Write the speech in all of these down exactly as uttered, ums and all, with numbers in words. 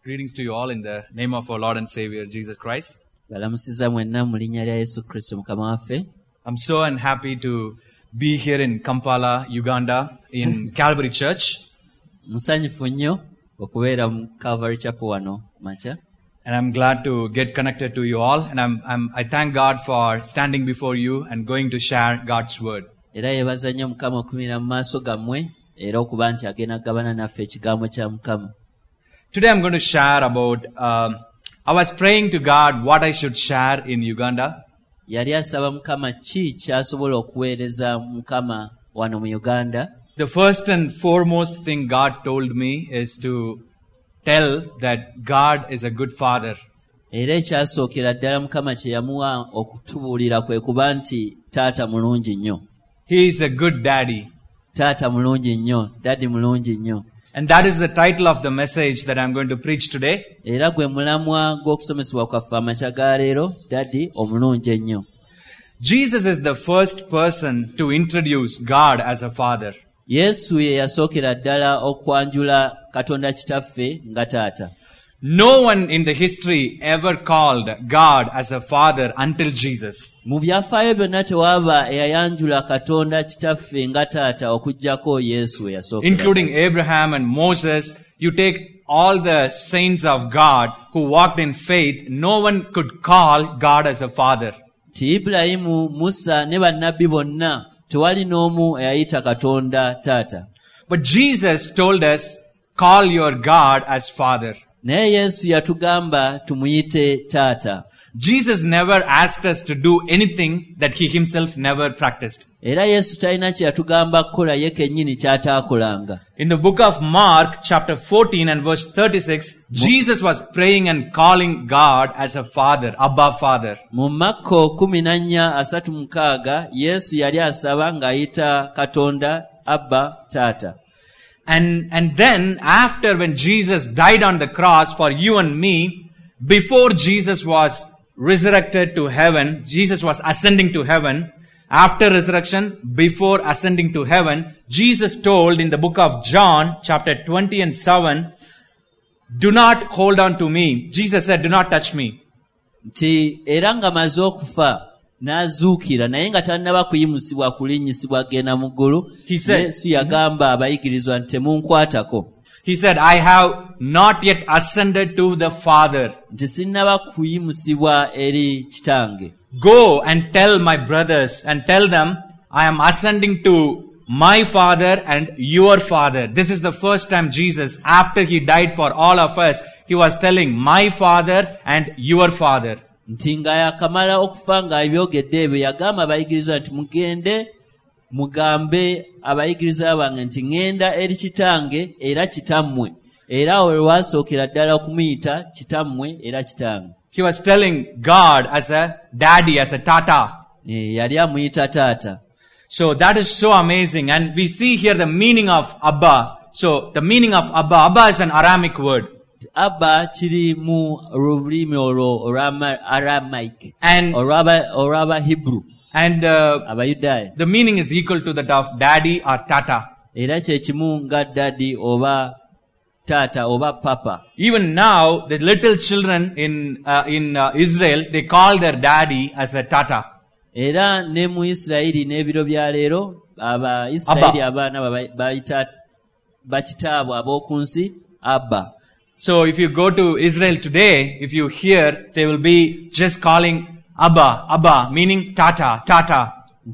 Greetings to you all in the name of our Lord and Savior, Jesus Christ. Balamusiza mwenna mu linnya lya Yesu Kristo Mukama waffe. I'm so unhappy to be here in Kampala, Uganda, in Calvary Church. Musanyufu nnyo okubeera mu Calvary Chapel wano makya. And I'm glad to get connected to you all. And I'm, I'm, I thank God for standing before you and going to share God's word. Era yeebaza nnyo Mukama okuyimirira mu maaso gammwe era okuba nti agenda kugabana naffe ekigambo kya Mukama. Today I'm going to share about, um, I was praying to God what I should share in Uganda. Yali asaba Mukama ki ky'asobola okuweereza Mukama wano mu Uganda. The first and foremost thing God told me is to tell that God is a good father. Era ekyasookera ddala Mukama kye yamuwa okutubuulira kwe kuba nti taata mulungi nnyo. He is a good daddy. Taata mulungi nnyo, daddy mulungi nnyo. And that is the title of the message that I'm going to preach today. Era gwe mulamwa gw'okusomesebwa kwaffe amakya ga leero, daddy omulungi ennyo. Jesus is the first person to introduce God as a father. Yesu ye yasookera ddala okwanjula Katonda kitaffe nga taata. No one in the history ever called God as a father until Jesus. Mu byafaayo byonna tewaaba eyayanjula Katonda kitaffe nga taata okuggyako Yesu yasookera. Including Abraham and Moses, you take all the saints of God who walked in faith, no one could call God as a father. Ti Ibulayimu, Musa ne bannabbi bonna tewali n'omu eyayita Katonda taata. But Jesus told us, call your God as father. Naye Yesu yatugamba tumuyite taata. Jesus never asked us to do anything that he himself never practiced. Era Yesu talina kye yatugamba kukola ye kennyini ky'ataakolanga. In the book of Mark, chapter fourteen and verse thirty-six, Jesus was praying and calling God as a father, Abba Father. Mu Makko kumi na nnya asatu mukaaga Yesu yali asaba ng'ayita Katonda Abba taata. And, and then after when Jesus died on the cross for you and me, before Jesus was resurrected to heaven, Jesus was ascending to heaven. After resurrection, before ascending to heaven, Jesus told in the book of John, chapter twenty and seven, do not hold on to me. Jesus said, do not touch me. Nti era nga maze okufa n'azuukira naye nga tannaba kuyimusibwa kulinnyisibwa agenda mu ggulu. Yesu yagamba abayigirizwa nti temunkwatako. He said, I have not yet ascended to the Father. Nti sinnaba kuyimusibwa eri kitange. Go and tell my brothers and tell them, I am ascending to my Father and your Father. This is the first time Jesus, after he died for all of us, he was telling my Father and your Father. Nti nga yakamala okufa ng'abyogedde ebyo yagamba abayigirizwa nti mugende mugambe abayigirizwa bange nti ŋŋenda eri kitange era kitammwe. Era awo lwe waasookera ddala okumuyita kitammwe era kitange. He was telling God as a daddy, as a tata. E, yali amuyita taata. So that is so amazing. And we see here the meaning of Abba. So the meaning of Abba, Abba is an Aramic word. Abba kiri mu lulimi olwo olwa Aramaic and olw'aba Hebrew and uh, Abayudaaya. The meaning is equal to that of daddy or tata. Era kye kimu nga daddy oba tata oba papa. Even now the little children in uh, in uh, Israel, they call their daddy as a tata. Era ne mu Isirayiri n'ebiro bya leero aba Isirayiri abaana bayita bakitaabwe ab'oku nsi Abba. So if you go to Israel today, if you hear, they will be just calling Abba, Abba, meaning tata, tata.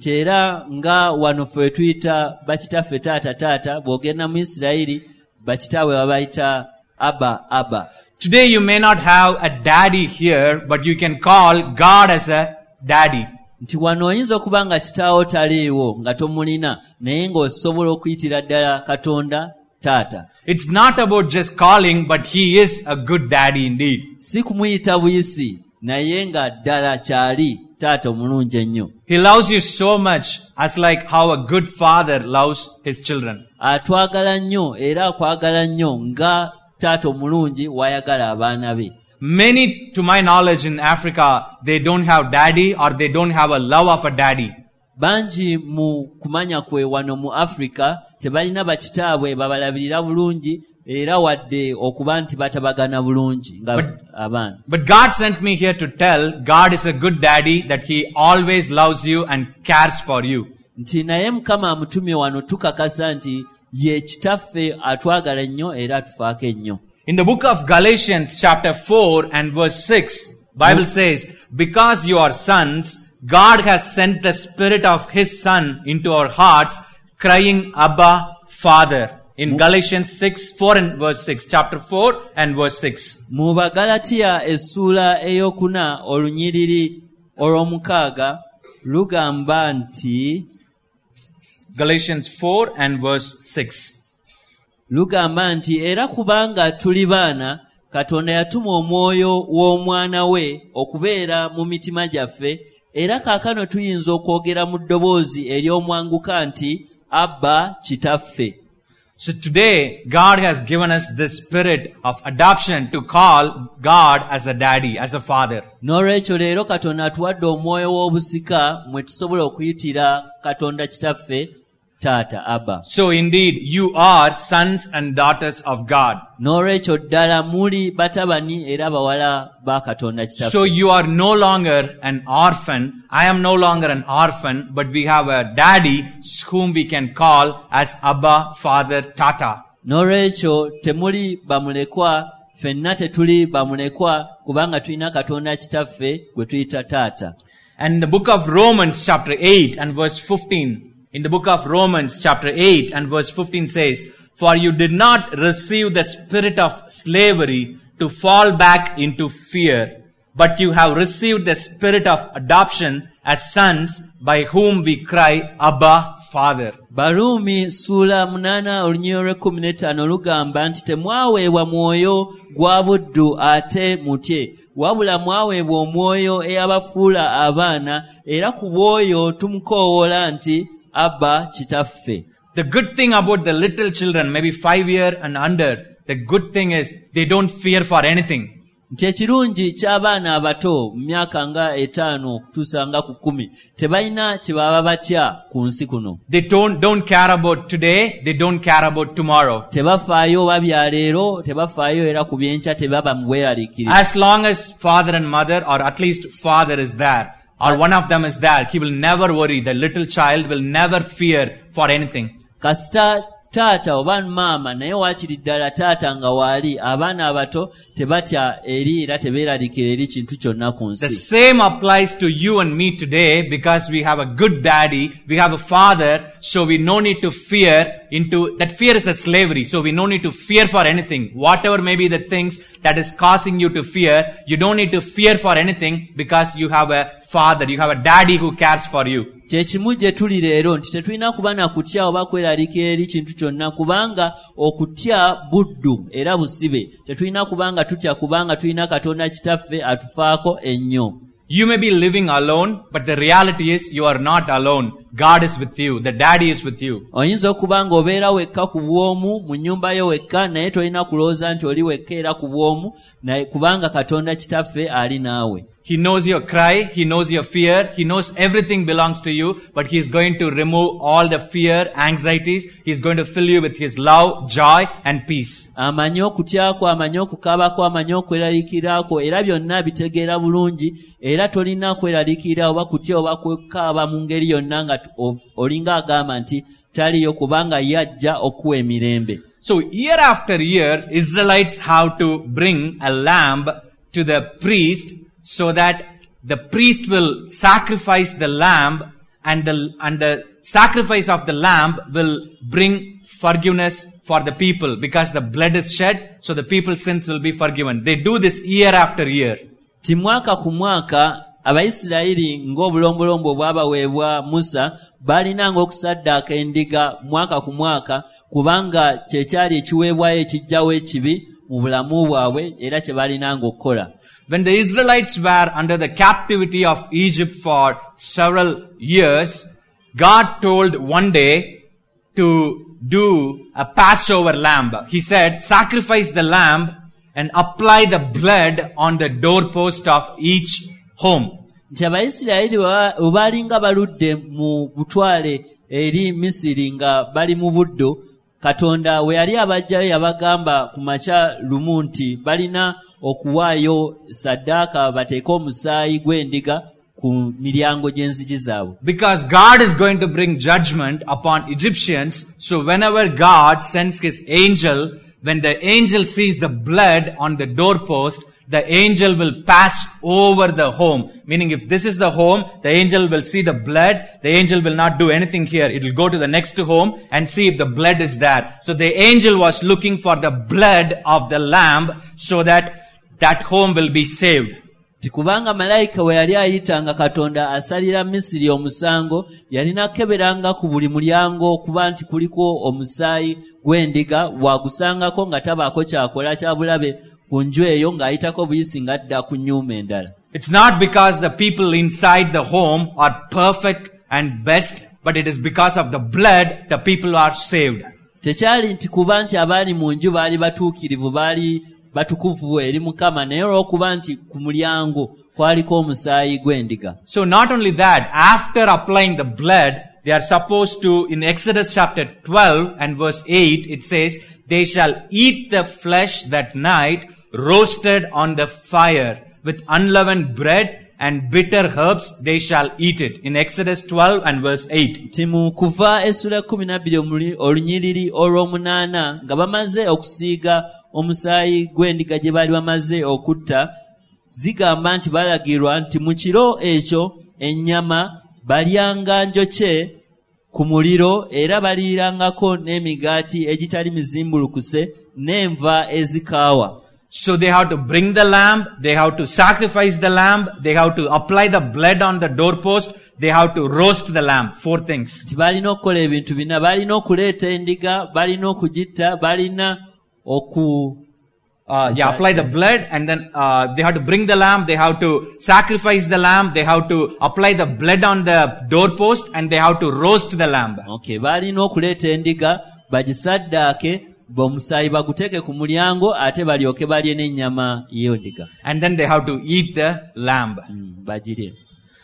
Era nga wano ffe tuyita bakitaffe taata taata, bw'ogenda mu Isirayiri bakitaabwe babayita Abba, Abba. Today you may not have a daddy here, but you can call God as a daddy. Nti wano oyinza okuba nga kitaawo taliiwo nga tomulina naye ng'osobola okuyitira ddala Katonda taata. It's not about just calling, but he is a good daddy indeed. Si kumuyita buyisi naye nga ddala kyali taata omulungi ennyo. He loves you so much as like how a good father loves his children. Atwagala nnyo era akwagala nnyo nga taata omulungi wayagala abaana be. Many, to my knowledge, in Africa, they don't have daddy or they don't have a love of a daddy. Banji mu kumanya kwe wano mu Africa tebalina bakitaabwe babalabirira bulungi era wadde okuba nti batabagana bulungi nga But- abaana. But God sent me here to tell God is a good daddy, that He always loves you and cares for you. Nti naye Mukama amutumye wano tukakasa nti ye kitaffe atwagala ennyo era atufaako ennyo. In the book of Galatians chapter four and verse six, Bible says, because you are sons, God has sent the Spirit of His Son into our hearts, crying, Abba, Father. In Galatians six, four and verse six, chapter four and verse six. Mu Bagalatiya essuula eyokuna olunyiriri olw'omukaaga lugamba nti Galatians four and verse six. lugamba nti era kubanga tuli baana Katonda yatuma omwoyo w'omwana we okubeera mu mitima gyaffe era kaakano tuyinza okwogera mu ddoboozi ery'omwanguka nti Abba kitaffe. So today, God has given us the spirit of adoption to call God as a daddy, as a father. N'olwekyo leero Katonda atuwadde omwoyo w'obusika mwe tusobola okuyitira Katonda kitaffe taata Abba. So indeed, you are sons and daughters of God. N'olwekyo ddala muli batabani era bawala ba Katonda kitaffe. So you are no longer an orphan. I am no longer an orphan, but we have a daddy whom we can call as Abba, Father, Tata. N'olwekyo temuli bamulekwa, ffenna tetuli bamulekwa kubanga tulina Katonda kitaffe gwe tuyita taata. And in the book of Romans chapter eight and verse fifteen, in the book of Romans chapter eight and verse fifteen says, for you did not receive the spirit of slavery to fall back into fear, but you have received the spirit of adoption as sons, by whom we cry, Abba, Father. Baruumi ssuula munaana olunyiriri lw'ekkumi n'ettaano lugamba nti temwaweebwa mwoyo gwa buddu ate mutye, wabula mwaweebwa omwoyo eyabafuula abaana, era ku bw'oyo tumukoowoola nti Abba kitaffe. The good thing about the little children, maybe five year and under, the good thing is they don't fear for anything. Nti ekirungi ky'abaana abato mu myaka nga etaano okutuusa nga ku kkumi tebalina kye baba batya ku nsi kuno. They don't, don't care about today, they don't care about tomorrow. Tebafaayo oba bya leero, tebafaayo era ku byenkya tebaba mu bweraliikiriza. As long as father and mother, or at least father is there, or one of them is there, he will never worry. The little child will never fear for anything. Kasita taata oba maama naye waakiri ddala taata nga waali, abaana abato tebatya eri era tebeeraliikira eri kintu kyonna ku The nsi. same applies to you and me today, because we have a good daddy, we have a father, so we no need to fear into, that fear is a slavery, so we no need to fear for anything. Whatever may be the things that is causing you to fear, you don't need to fear for anything, because you have a father, you have a daddy who cares for you. Kyekimu gye tuli leero nti tetulina kuba na kutya oba kweraliikira eri kintu kyonna, kubanga okutya buddu era busibe. Tetulina kubanga tutya kubanga tulina Katonda kitaffe atufaako ennyo. You may be living alone, but the reality is you are not alone. God is with you. The daddy is with you. Oyinza okuba nga obeera wekka ku bwomu mu nnyumba yo wekka, naye tolina kulowooza nti oli wekka era ku bwomu, naye kubanga Katonda kitaffe ali naawe. He knows your cry. He knows your fear. He knows everything belongs to you, but He is going to remove all the fear, anxieties. He is going to fill you with His love, joy, and peace. Amanyi okutyako, amanyi okukaabako, amanyi okweraliikirako, era byonna bitegeera bulungi, era tolina kweraliikira oba kutya oba kukaaba mu ngeri yonna nga olinga agamba nti taliyo kubanga yajja okuwa emirembe. So year after year, Israelites have to bring a lamb to the priest, so that the priest will sacrifice the lamb, and the, and the sacrifice of the lamb will bring forgiveness for the people, because the blood is shed, so the people's sins will be forgiven. They do this year after year. Ti mwaka ku mwaka Abayisirayiri ng'obulombolombo bwabaweebwa Musa balinanga okusaddaaka endiga mwaka ku mwaka, kubanga kyekyali ekiweebwayo ekijjawo ekibi mu bulamu bwabwe era kye balinanga okukola. When the Israelites were under the captivity of Egypt for several years, God told one day to do a Passover lamb. He said, sacrifice the lamb and apply the blood on the doorpost of each home. Nti Abayisirayiri bwe baali nga baludde mu butwale eri Misiri nga bali mu buddo, Katonda we yali abajjayo yabagamba ku makya lumu nti balina okuwaayo saddaaka bateeke omusaayi gw'endiga ku miryango gy'enzigi zaabwe. Because God is going to bring judgment upon Egyptians, so whenever God sends his angel, when the angel sees the blood on the doorpost, the angel will pass over the home. Meaning if this is the home, the angel will see the blood. The angel will not do anything here. It will go to the next home and see if the blood is there. So the angel was looking for the blood of the lamb so that that home will be saved. Tikubanga malayika we yali ayitanga Katonda asalira Misiri omusango, yalina keberanga ku buli mulyango okuba nti kuliko omusaayi gw'endiga, wagusangako nga tabaako kyakola kyabulabe kunju eyo ng'ayitako buyisi ng'adda ku nnyumba endala. It's not because the people inside the home are perfect and best, but it is because of the blood the people are saved. Tekyali nti kuba nti abaali mu nju baali batuukirivu, baali batukuvu eri Mukama, naye olw'okuba nti ku mulyango kwaliko omusaayi gw'endiga. So not only that, after applying the blood, they are supposed to, in Exodus chapter twelve and verse eight, it says, they shall eat the flesh that night, roasted on the fire, with unleavened bread and bitter herbs, they shall eat it. In Exodus twelve and verse eight. Timu kuva esura kumi na bbiri olunyiriri olw'omunaana nga bamaze okusiiga omusaayi gw'endiga gye baali bamaze okutta, zigamba nti balagirwa nti mu kiro ekyo ennyama balyanga njokye ku muliro, era baliirangako n'emigaati egitali mizimbulukuse n'enva ezikaawa. So they have to bring the lamb, they have to sacrifice the lamb, they have to apply the blood on the doorpost, they have to roast the lamb. Four things. Balina okukola ebintu bina, balina okuleeta endiga, balina okugitta, balina oku Uh, yeah, apply the blood, and then uh, they have to bring the lamb, they have to sacrifice the lamb, they have to apply the blood on the doorpost, and they have to roast the lamb. Okay, balina okuleeta endiga, bagisaddaake, bomusaayi baguteke ku mulyango, ate balyoke balye n'ennyama y'eyo ndiga. And then they have to eat the lamb. Mm, bagirye.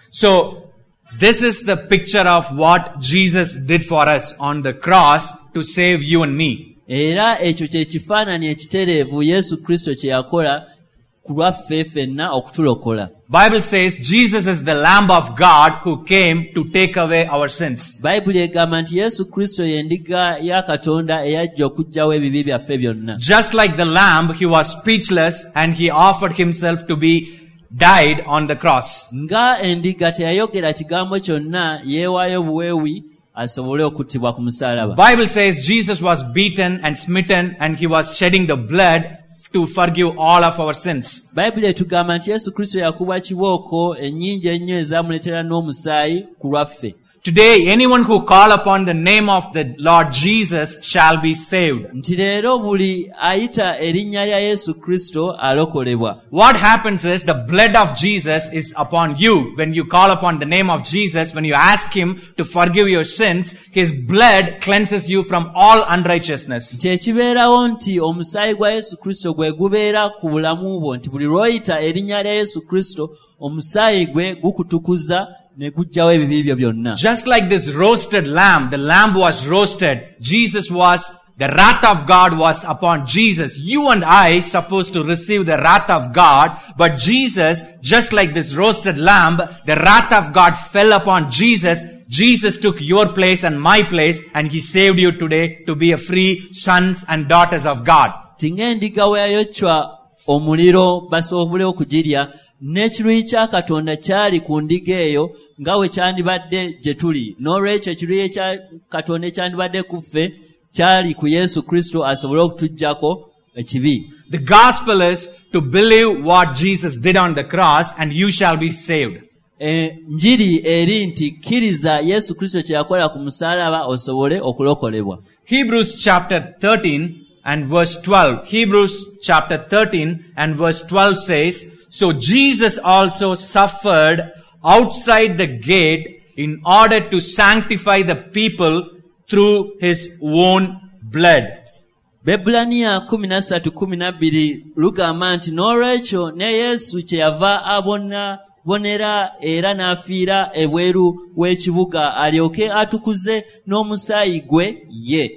So, this is the picture of what Jesus did for us on the cross to save you and me. Era ekyo kye kifaananyi ekitereevu Yesu Kristo kye yakola ku lwaffe ffenna okutulokola. Bible says Jesus is the Lamb of God who came to take away our sins. Bayibuli egamba nti Yesu Kristo ye ndiga ya Katonda eyajja okuggyawo ebibi byaffe byonna. Just like the lamb, he was speechless and he offered himself to be died on the cross. Nga endiga teyayogera kigambo kyonna, yeewaayo buweewi asobole okuttibwa ku musaalaba. Bible says Jesus was beaten and smitten and he was shedding the blood to forgive all of our sins. Bayibuli etugamba nti Yesu Kristo yakubwa kibooko ennyingi ennyo ezaamuleetera n'omusaayi ku lwaffe. Today, anyone who call upon the name of the Lord Jesus shall be saved. Nti leero buli ayita erinnya lya Yesu Kristo alokolebwa. What happens is the blood of Jesus is upon you. When you call upon the name of Jesus, when you ask him to forgive your sins, his blood cleanses you from all unrighteousness. Nti ekibeerawo nti omusaayi gwa Yesu Kristo gwe gubeera ku bulamu bwo, nti buli lw'oyita erinnya lya Yesu Kristo omusaayi gwe gukutukuza. Just like this roasted lamb, the lamb was roasted, Jesus was, the wrath of God was upon Jesus. You and I supposed to receive the wrath of God, but Jesus, just like this roasted lamb, the wrath of God fell upon Jesus. Jesus took your place and my place, and he saved you today to be a free sons and daughters of God. N'ekiruyi kya Katonda kyali ku ndiga eyo nga bwe kyandibadde gye tuli. N'olwekyo ekiruyi kya Katonda ekyandibadde ku ffe kyali ku Yesu Kristo asobole okutuggyako ekibi. The gospel is to believe what Jesus did on the cross and you shall be saved. Njiri eri nti kkiriza Yesu Kristo kye yakola ku musaalaba osobole okulokolebwa. Hebrews chapter thirteen and verse twelve. Hebrews chapter thirteen and verse twelve says, so Jesus also suffered outside the gate in order to sanctify the people through his own blood. Bebulaniya kumi na ssatu kumi na bbiri lugamba nti n'olwekyo ne Yesu kyeyava abona bonera era n'afiira ebweru w'ekibuga alyoke atukuze n'omusaayi gwe ye.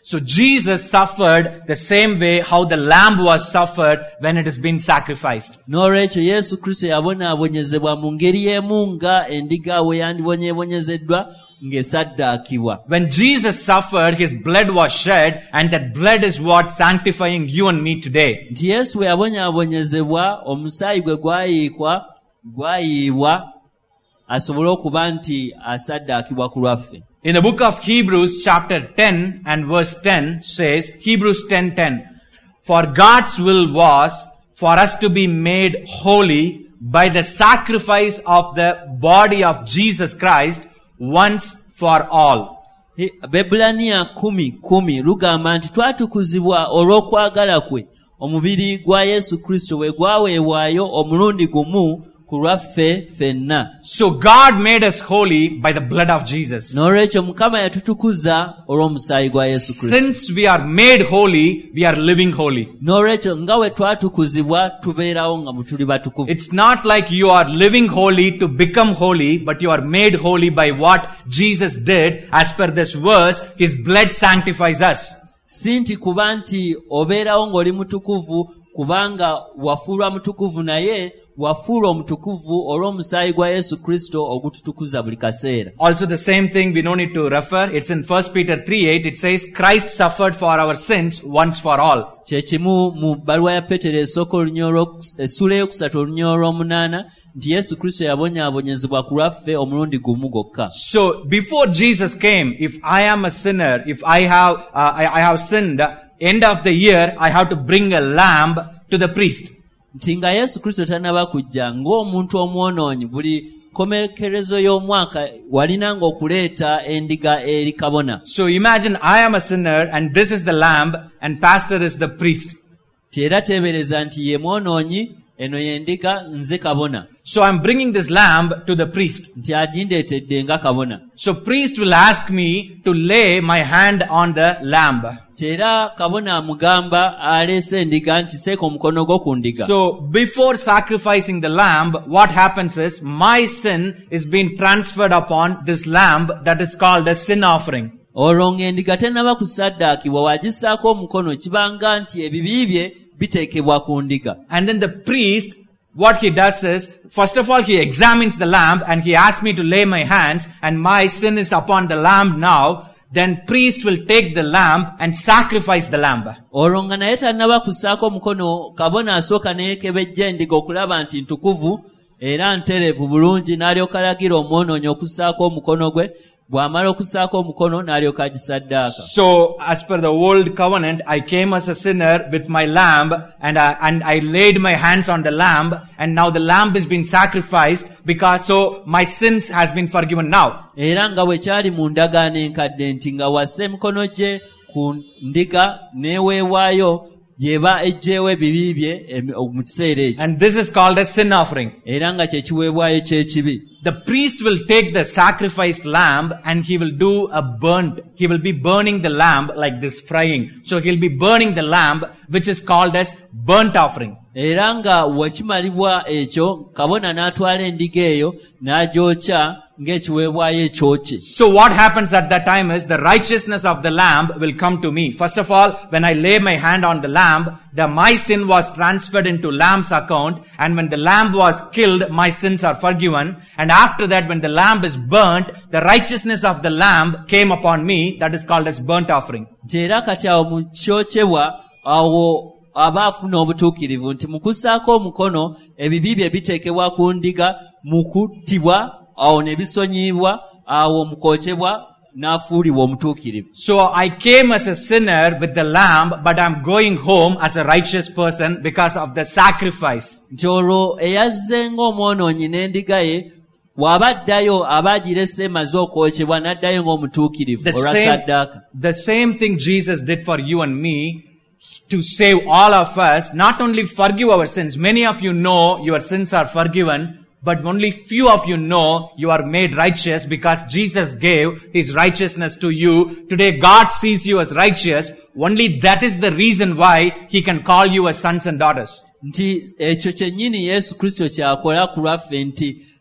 So Jesus suffered the same way how the lamb was suffered when it has been sacrificed. N'olwekyo Yesu Kristo yabonaabonyezebwa mu ngeri y'emu nga endiga we yandibonyeebonyezeddwa ng'esaddaakibwa. When Jesus suffered, his blood was shed, and that blood is what sanctifying you and me today. Nti Yesu bwe yabonyaabonyezebwa omusaayi gwe gwayiikwa gwayiibwa asobole okuba nti asaddaakibwa ku lwaffe. In the book of Hebrews chapter ten and verse ten says, Hebrews ten ten, for God's will was for us to be made holy by the sacrifice of the body of Jesus Christ once for all. Bebulaniya kumi kumi lugamba nti twatukuzibwa olw'okwagala kwe omubiri gwa Yesu Kristo we gwaweebwayo omulundi gumu ku lwaffe ffenna. So God made us holy by the blood of Jesus. N'olwekyo Mukama yatutukuza olw'omusaayi gwa Yesu Kristo. Since we are made holy, we are living holy. N'olwekyo nga we twatukuzibwa tubeerawo nga tuli batukuvu. It's not like you are living holy to become holy, but you are made holy by what Jesus did. As per this verse, his blood sanctifies us. Si nti kuba nti obeerawo ng'oli mutukuvu kubanga wafuulwa mutukuvu, naye wafuulwa omutukuvu olw'omusaayi gwa Yesu Kristo ogututukuza buli kaseera. Also the same thing we don't need to refer. It's in First Peter three eight. It says, Christ suffered for our sins once for all. Kyekimu mu bbaluwa ya Peetero esooka essula eyokusatu olunyolo olw'omunaana nti Yesu Kristo yabonyaabonyezebwa ku lwaffe omulundi gumu gwokka. So before Jesus came, if I am a sinner, if I have uh, I, I have sinned, end of the year I have to bring a lamb to the priest. Nti nga Yesu Kristo tannaba kujja ng'omuntu omwonoonyi buli komekerezo y'omwaka walinanga okuleeta endiga eri kabona. So imagine I am a sinner and this is the lamb and pastor is the priest. Ti era teebereza nti ye mwonoonyi, eno yendiga, nze kabona. So I'm bringing this lamb to the priest. Nti agindeetedde nga kabona. So priest will ask me to lay my hand on the lamb. Era kabona amugamba aleese endiga nti seeka omukono gwo ku ndiga. So before sacrificing the lamb, what happens is my sin is being transferred upon this lamb that is called a sin offering. Olwo ng'endiga tennaba kusaddaakibwa wagissaako omukono kibanga nti ebibi bye biteekebwa ku ndiga. And then the priest, what he does is, first of all he examines the lamb and he asks me to lay my hands and my sin is upon the lamb now. Then priest will take the lamb and sacrifice the lamb. Olwo nga naye tannaba kussaako omukono, kabona asooka neekebejja endiga okulaba nti ntukuvu era ntereevu bulungi, n'alyoka alagira omwonoonyi okussaako omukono gwe. Bw'amala okussaako omukono n'alyoka agisaddaaka. So as per the old covenant, I came as a sinner with my lamb and I, and I laid my hands on the lamb, and now the lamb has been sacrificed because so my sins has been forgiven now. Era nga bwe kyali mu ndagaano enkadde nti nga wassa emikono gye ku ndiga n'eweebwayo yeba ejjeewo ebibi bye mu kiseera ekyo. And this is called a sin offering. Era nga kye kiweebwayo ky'ekibi. The priest will take the sacrificed lamb and he will do a burnt. He will be burning the lamb like this, frying. So he'll be burning the lamb, which is called as burnt offering. Era nga wekimalibwa ekyo, kabona n'atwala endiga eyo n'agyokya ng'ekiweebwayo ekyokye. So what happens at that time is the righteousness of the lamb will come to me. First of all, when I lay my hand on the lamb, the my sin was transferred into lamb's account, and when the lamb was killed, my sins are forgiven. And after that, when the lamb is burnt, the righteousness of the lamb came upon me. That is called as burnt offering. Era kati awo mu kyokyebwa awo aba afuna obutuukirivu nti mu kussaako omukono ebibi bye biteekebwa ku ndiga, mu kuttibwa awo ne bisonyibwa, awo mu kwokyebwa n'afuulibwa omutuukirivu. So I came as a sinner with the lamb, but I'm going home as a righteous person because of the sacrifice. Nti olwo eyazze ng'omwonoonyi n'endiga ye, bw'abaddayo aba agirese emaze okwokyebwa n'addayo ng'omutuukirivu olwa saddaaka. The same thing Jesus did for you and me, to save all of us, not only forgive our sins. Many of you know your sins are forgiven, but only few of you know you are made righteous because Jesus gave his righteousness to you. Today God sees you as righteous. Only that is the reason why he can call you as sons and daughters. Nti ekyo kyennyini Yesu Kristo kyakola ku lwaffe nti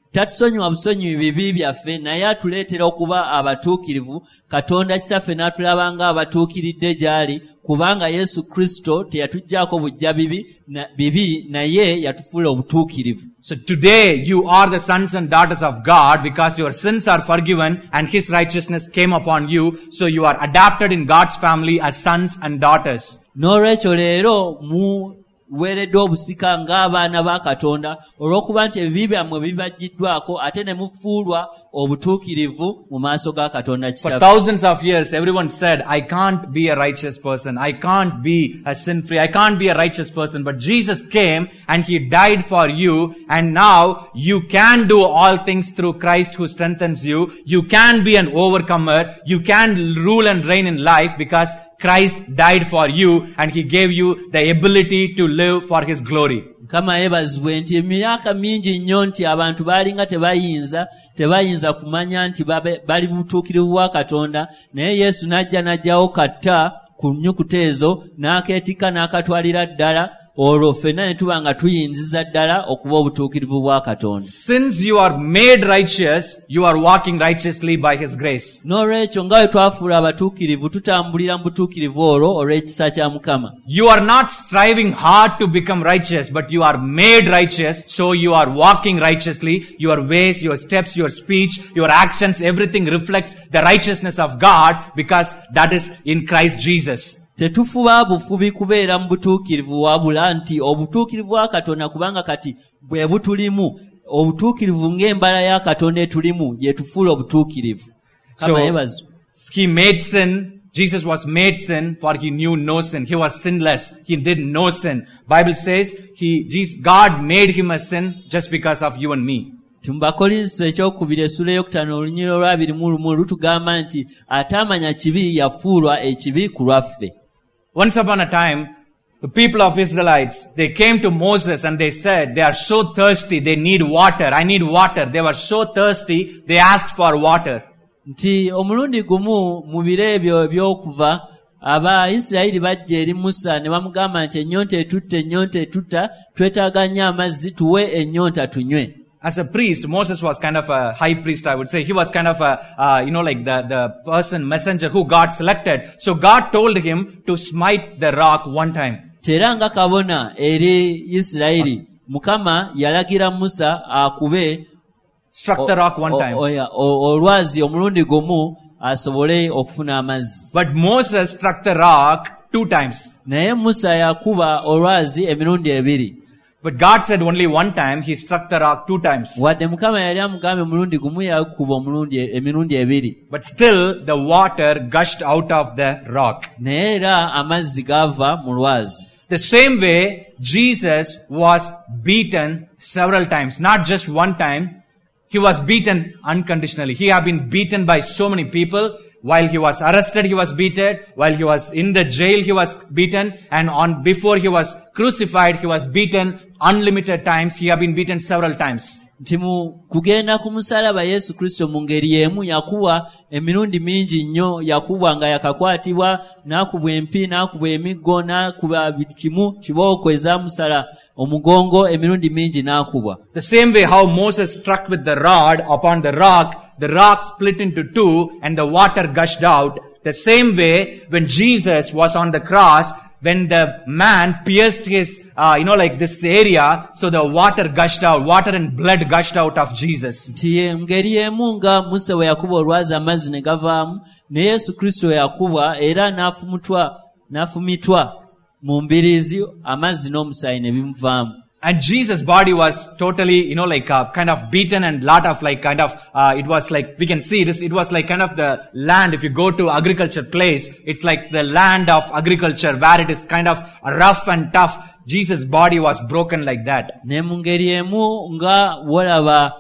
tatusonyiwa busonyi bibi byaffe naye atuleetera okuba abatuukirivu. Katonda kitaffe n'atulaba nga abatuukiridde gy'ali kubanga Yesu Kristo teyatuggyako bujja bibi na bibi naye yatufuula obutuukirivu. So today you are the sons and daughters of God because your sins are forgiven and His righteousness came upon you. So you are adopted in God's family as sons and daughters. N'olwekyo leero mu weereddwa obusika ng'abaana ba Katonda olw'okuba nti ebibi byammwe bibaggiddwako ate ne mufuulwa obutuukirivu mu maaso ga Katonda For kitaffe. thousands of years, everyone said, I can't be a righteous person. I can't be a sin-free. I can't be a righteous person. But Jesus came and He died for you. And now you can do all things through Christ who strengthens you. You can be an overcomer. You can rule and reign in life because Christ died for you and He gave you the ability to live for His glory. Mukama yeebazibwe nti emyaka mingi nnyo nti abantu baalinga tebayinza tebayinza kumanya nti babe- bali butuukirivu bwa Katonda, naye Yesu n'ajja n'aggyawo katta ku nnyukuta ezo n'akeetikka n'akatwalira ddala, olwo ffenna ne tuba nga tuyinziza ddala okuba obutuukirivu bwa Katonda. Since you are made righteous, you are walking righteously by His grace. N'olwekyo nga bwe twafuula abatuukirivu tutambulira mu butuukirivu olwo olw'ekisa kya Mukama. You are not striving hard to become righteous, but you are made righteous, so you are walking righteously. Your ways, your steps, your speech, your actions, everything reflects the righteousness of God because that is in Christ Jesus. Tetufuba bufubi kubeera mu butuukirivu wabula nti obutuukirivu bwa Katonda kubanga kati bwe butulimu, obutuukirivu ng'embala ya Katonda etulimu yetufuula obutuukirivu. Kama So, yebazo. He made sin. Jesus was made sin for He knew no sin. He was sinless. He did no sin. Bible says He, Jesus, God made Him a sin just because of you and me. Tumbakolinso ekyokubiri essula ey'okutaano olunyiriro olwabiri mu lumu lutugamba nti ataamanya kibi yafuulwa ekibi ku lwaffe. Once upon a time, the people of Israelites, they came to Moses and they said, they are so thirsty, they need water. I need water. They were so thirsty, they asked for water. Nti omulundi gumu mu biro ebyo eby'okuva Abaisirayiri bajja eri Musa ne bamugamba nti ennyonta etutta ennyonta etutta twetaaga nnyo amazzi tuwe ennyonta tunywe. As a priest, Moses was kind of a high priest, I would say. He was kind of a, uh, you know, like the, the person, messenger who God selected. So God told him to smite the rock one time. Tera nga kabona eri Isirayiri, Mukama yalagira Musa akube Struck the rock one time. oya olwazi omulundi gumu asobole okufuna amazzi. But Moses struck the rock two times. Naye Musa yakuba olwazi emirundi ebiri. But God said only one time, He struck the rock two times. Wadde Mukama yali amugambe omulundi gumu yakuba omulundi emirundi ebiri. But still, the water gushed out of the rock. Naye era amazzi gava mu lwazi. The same way, Jesus was beaten several times, not just one time. He was beaten unconditionally. He had been beaten by so many people. While he was arrested, he was beaten. While he was in the jail, he was beaten. And on before he was crucified, he was beaten unlimited times. He had been beaten several times. Nti mu kugenda ku musalaba Yesu Kristo mu ngeri y'emu yakuwa emirundi mingi nnyo, yakubwa nga yakakwatibwa, n'akubwa empi, n'akubwa emiggo, n'akubwa buli kimu kibooko ezaamusala omugongo emirundi mingi n'akubwa. The same way how Moses struck with the rod upon the rock, the rock split into two and the water gushed out. The same way when Jesus was on the cross, when the man pierced his, uh, you know, like this area, so the water gushed out, water and blood gushed out of Jesus. Nti ngeri y'emu nga Musa bwe yakuba olwazi amazzi ne gavaamu, ne Yesu Kristo yakubwa era n'afumutwa n'afumitwa mu mbiriizi amazzi n'omusaayi ne bimuvaamu. And Jesus' body was totally, you know, like uh, kind of beaten and lot of like kind of, uh, it was like, we can see this, it was like kind of the land, if you go to agriculture place, it's like the land of agriculture where it is kind of rough and tough. Jesus' body was broken like that. Ne mu ngeri emu nga walaba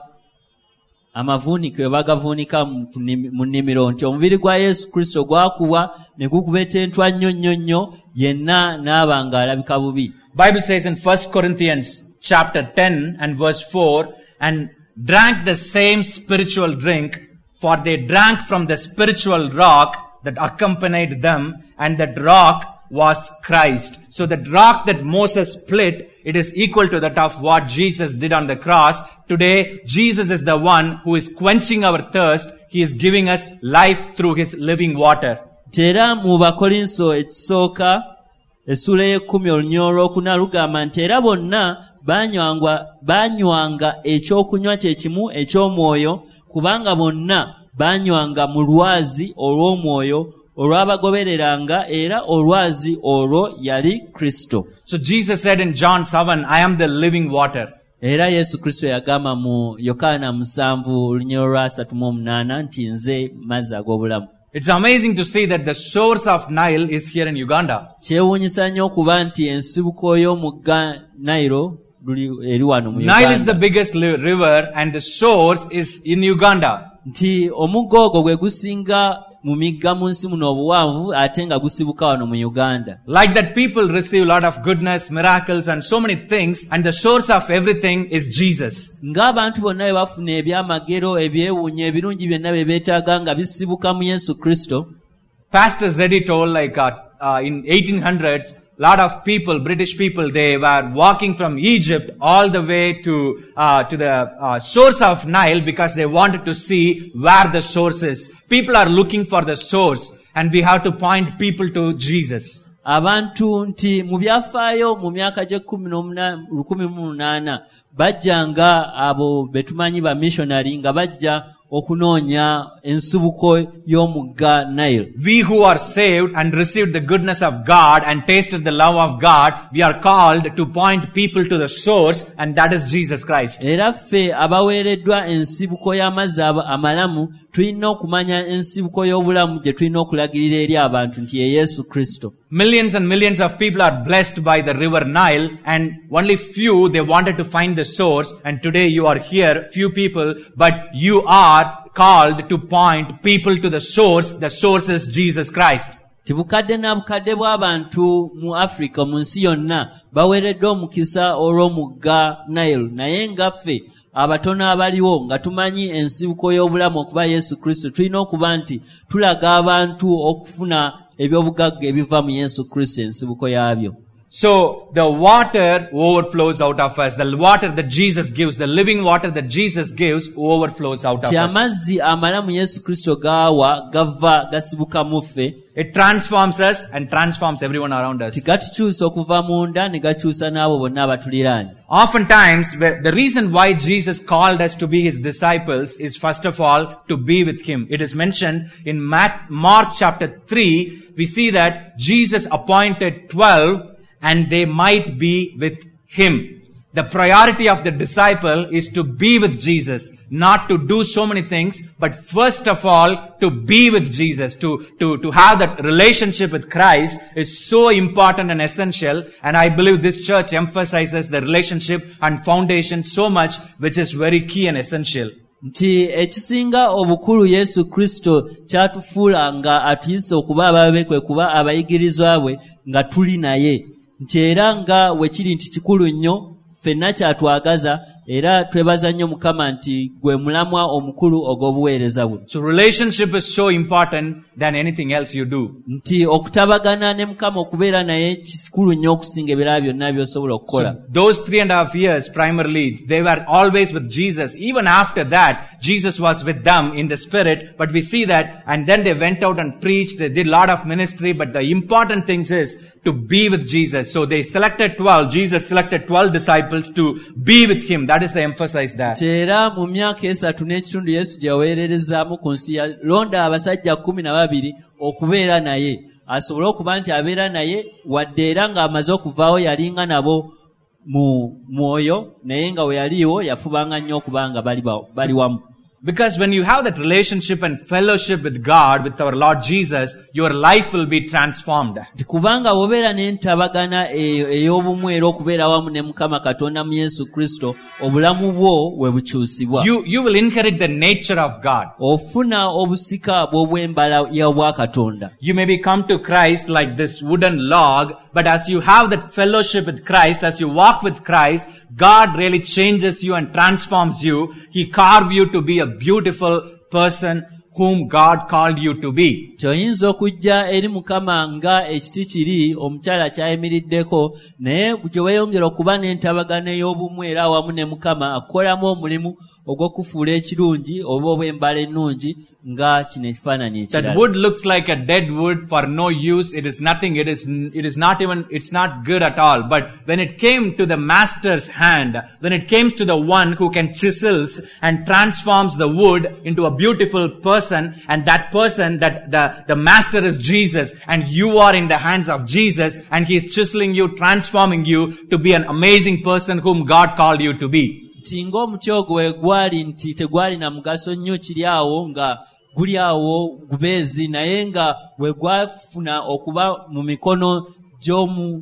amavuunike we bagavuunika mu nnimiro nti omubiri gwa Yesu Kristo gwakubwa ne gukuba etentwa nnyo nnyo nnyo yenna n'aba ng'alabika bubi. Bible says in First Corinthians chapter ten and verse four, and drank the same spiritual drink, for they drank from the spiritual rock that accompanied them, and that rock was Christ. So the rock that Moses split, it is equal to that of what Jesus did on the cross. Today, Jesus is the one who is quenching our thirst. He is giving us life through His living water. Tera mu Bakolinso ekisooka essula y'ekkumi olunya olwokuna lugamba nti era bonna banywanga banywanga ekyokunywa kye kimu eky'omwoyo kubanga bonna banywanga mu lwazi olw'omwoyo olwabagobereranga era olwazi olwo yali Kristo. So Jesus said in John seven, I am the living water. Era Yesu Kristo yagamba mu Yokaana musanvu olunya olwasatu mu omunaana nti nze mazzi ag'obulamu. It's amazing to see that the source of Nile is here in Uganda. Kyewuunyisa nnyo okuba nti ensibuko y'omugga Nile luli eri wano mu Uganda. Nile is the biggest li- river and the source is in Uganda. Nti omugga ogwo gwe gusinga mu migga mu nsi muno obuwanvu ate nga gusibuka wano mu Uganda. Like that, people receive a lot of goodness, miracles and so many things, and the source of everything is Jesus. Ng'abantu bonna bwe bafuna ebyamagero ebyewuunya ebirungi byonna bye beetaaga nga bisibuka mu Yesu Kristo. Pastor Zeddy told like uh, uh, in eighteen hundreds, lot of people, British people, they were walking from Egypt all the way to uh, to the uh, source of Nile because they wanted to see where the source is. People are looking for the source, and we have to point people to Jesus. Abantu nti mu byafaayo mu myaka gy'ekkumi n'omunaana lukumi mu munaana bajjanga abo betumanyi ba missionary nga bajja okunoonya ensibuko y'omugga Nile. We who are saved and received the goodness of God and tasted the love of God, we are called to point people to the source, and that is Jesus Christ. Era ffe abaweereddwa ensibuko y'amazzi amalamu tulina okumanya ensibuko y'obulamu gye tulina okulagirira eri abantu nti ye Yesu Kristo. Millions and millions of people are blessed by the river Nile, and only few, they wanted to find the source, and today you are here, few people, but you are called to point people to the source. The source is Jesus Christ. Tibukadde na bukadde bw'abantu mu Africa mu nsi yonna baweereddwa omukisa olw'omugga Nile, naye nga ffe abatono abaliwo nga tumanyi ensibuko y'obulamu okuba Yesu Kristo tulina okuba nti tulaga abantu okufuna ebyobugagga ebiva mu Yesu Kristo ensibuko yaabyo. So the water overflows out of us. The water that Jesus gives, the living water that Jesus gives, overflows out of Ti us. amazzi amalamu Yesu Kristo gaawa gava gasibuka mu ffe. It transforms us and transforms everyone around us. Tigatukyusa okuva munda ne gakyusa n'abo bonna abatuliraanye. Oftentimes, the reason why Jesus called us to be His disciples is first of all to be with Him. It is mentioned in Mark chapter three. We see that Jesus appointed twelve and they might be with Him. The priority of the disciple is to be with Jesus, not to do so many things, but first of all, to be with Jesus, to, to, to have that relationship with Christ is so important and essential. And I believe this church emphasizes the relationship and foundation so much, which is very key and essential. Nti ekisinga obukulu Yesu Kristo kyatufuula nga atuyise okuba ababe kwe kuba abayigirizwa bwe nga tuli naye. Nti era nga wekiri nti kikulu nnyo ffenna kyatwagaza era twebaza nnyo Mukama nti gwe mulamwa omukulu ogw'obuweereza bwe. So relationship is so important than anything else you do. Nti okutabagana ne Mukama okubeera naye kikulu nnyo okusinga ebirala byonna by'osobola okukola. So those three and a half years primarily, they were always with Jesus. Even after that, Jesus was with them in the spirit. But we see that, and then they went out and preached. They did a lot of ministry. But the important thing is to be with Jesus. So they selected twelve. Jesus selected twelve disciples to be with Him. That is the emphasize that. Era mu myaka esatu n'ekitundu Yesu gye yaweererezaamu ku nsi yalonda abasajja kkumi na babiri okubeera naye asobole okuba nti abeera naye wadde era ng'amaze okuvaawo yalinga nabo mu mwoyo naye nga we yaliiwo yafubanga nnyo okuba nga bali wamu. Because when you have that relationship and fellowship with God, with our Lord Jesus, your life will be transformed. Kubanga obeera n'entabagana ey'obumu era okubeera wamu ne Mukama Katonda mu Yesu Kristo, obulamu bwo we bukyusibwa. You, you will inherit the nature of God. Ofuna obusika bw'obwembala ya bwa Katonda. You may be come to Christ like this wooden log, but as you have that fellowship with Christ, as you walk with Christ, God really changes you and transforms you. He carves you to be a beautiful person whom God called you to be. Kyoyinza okujja eri Mukama nga ekiti kiri omukyala kyayimiriddeko naye gye weeyongera okuba n'entabagano ey'obumwe era awamu ne Mukama akolamu omulimu ogw'okufuula ekirungi oba obw'embala ennungi nga kino ekifaananyi ekirala. That wood looks like a dead wood for no use. It is nothing. It is, it is not even, it's not good at all. But when it came to the master's hand, when it came to the one who can chisels and transforms the wood into a beautiful person, and that person, that the, the master is Jesus, and you are in the hands of Jesus, and he is chiseling you, transforming you to be an amazing person whom God called you to be. Nti ng'omuti ogwo we gwali nti tegwali na mugaso nnyo kiri awo nga guli awo gubeezi naye nga we gwafuna okuba mu mikono gy'omu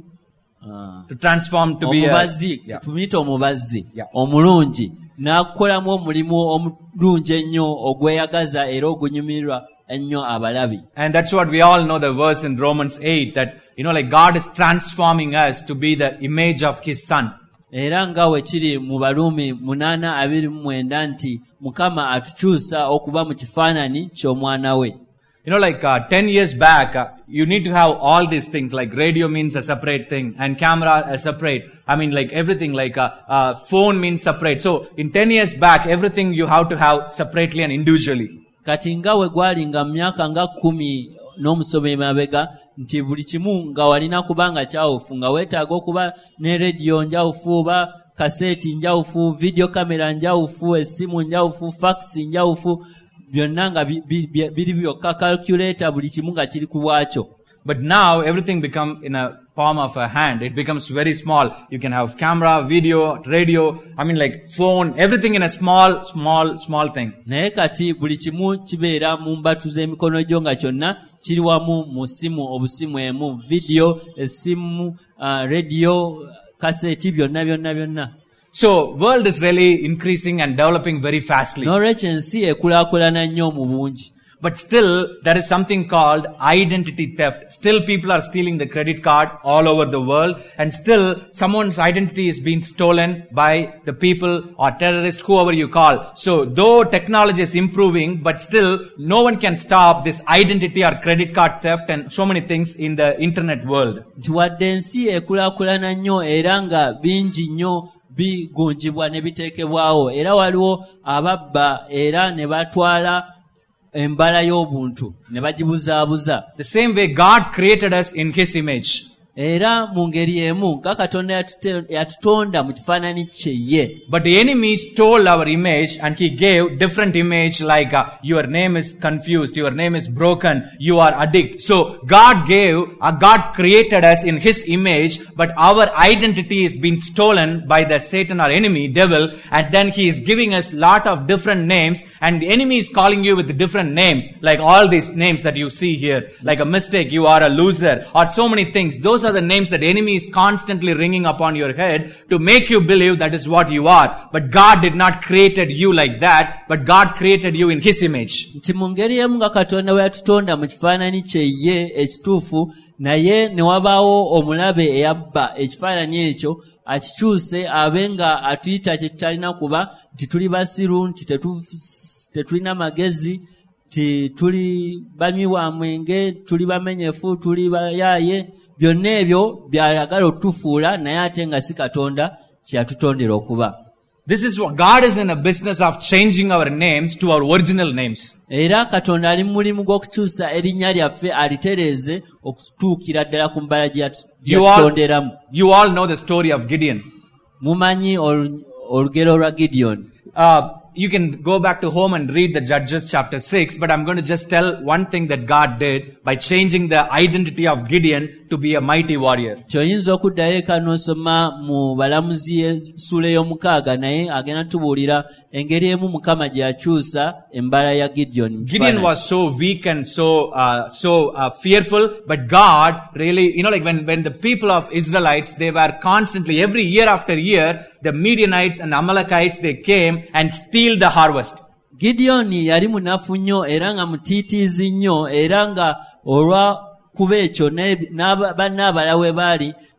to transform to be omubazi a, yeah. tumuyita omubazi yeah. omulungi n'akukolamu omulimu omulungi ennyo ogweyagaza era ogunyumirwa ennyo abalabi. And that's what we all know the verse in Romans eight that, you know, like God is transforming us to be the image of His Son. Era nga we kiri mu Baluumi munaana abiri mu mwenda nti Mukama atukyusa okuba mu kifaananyi ky'omwana we. You know, like uh, ten years back, uh, you need to have all these things, like radio means a separate thing, and camera a separate. I mean, like everything, like uh, uh, phone means separate. So, in ten years back, everything you have to have separately and individually. Kati nga we gwali nga myaka nga kumi n'omusomo emabega nti buli kimu nga walina kubanga kyawufu nga weetaaga okuba ne rediyo njawufu oba kaseeti njawufu video kamera njawufu essimu njawufu fax njawufu byonna nga biri byokka calculator buli kimu nga kiri ku bwakyo. But now everything become in a palm of a hand. It becomes very small. You can have camera, video, radio, I mean like phone, everything in a small, small, small thing. Naye kati buli kimu kibeera mu mbatu z'emikono gyo nga kyonna kiri wamu mu simu obusimu emu, video, essimu, uh, radio, kaseti byonna byonna byonna. So, world is really increasing and developing very fastly. N'olwekyo ensi ekulaakulana nnyo mu bungi. But still, there is something called identity theft. Still, people are stealing the credit card all over the world. And still, someone's identity is being stolen by the people or terrorists, whoever you call. So, though technology is improving, but still, no one can stop this identity or credit card theft and so many things in the internet world. Nti wadde ensi ekulaakulana nnyo era nga bingi nnyo bigunjibwa ne biteekebwawo. Era waliwo ababba era ne batwala embala y'obuntu ne bagibuzaabuza. The same way God created us in His image. Era mu ngeri emu nga Katonda yatutonda mu kifaananyi kye ye. But the enemy stole our image and he gave different image like uh, your name is confused, your name is broken, you are addict. So God gave, uh, God created us in His image, but our identity is being stolen by the Satan or enemy, devil, and then he is giving us lot of different names, and the enemy is calling you with different names, like all these names that you see here, like a mistake, you are a loser, or so many things. Those are the names that the enemy is constantly ringing upon your head to make you believe that is what you are. But God did not created you like that, but God created you in His image. Nti mu ngeri emu nga Katonda we yatutonda mu kifaananyi kye ye ekituufu, naye ne wabaawo omulabe eyabba ekifaananyi ekyo akikyuse abe nga atuyita kye tutalina kuba nti tuli basiru, nti tetulina magezi, nti tuli banywi wa mwenge, tuli bamenyefu, tuli bayaaye. Byonna ebyo byayagala otufuula naye ate nga si Katonda kyeyatutondera okuba. This is what God is in a business of changing our names to our original names. Era Katonda ali mu mulimu gw'okukyusa erinnya lyaffe alitereeze okutuukira ddala ku mbala gye yatutonderamu. You all know the story of Gideon. Mumanyi olugero lwa Gideon. Uh, You can go back to home and read the Judges chapter six, but I'm going to just tell one thing that God did by changing the identity of Gideon to be a mighty warrior. Kyoyinza okuddayo eka n'osoma mu Balamuzi essula ey'omukaaga naye agenda tubuulira engeri emu Mukama gye yakyusa embala ya Gideon. Gideon was so weak and so uh, so uh, fearful, but God really, you know, like when when the people of Israelites, they were constantly, every year after year, the Midianites and Amalekites, they came and steal the harvest. Gideon yali munafu nnyo era nga mutiitiizi nnyo era nga olwa kuba ekyo banne abalawe baali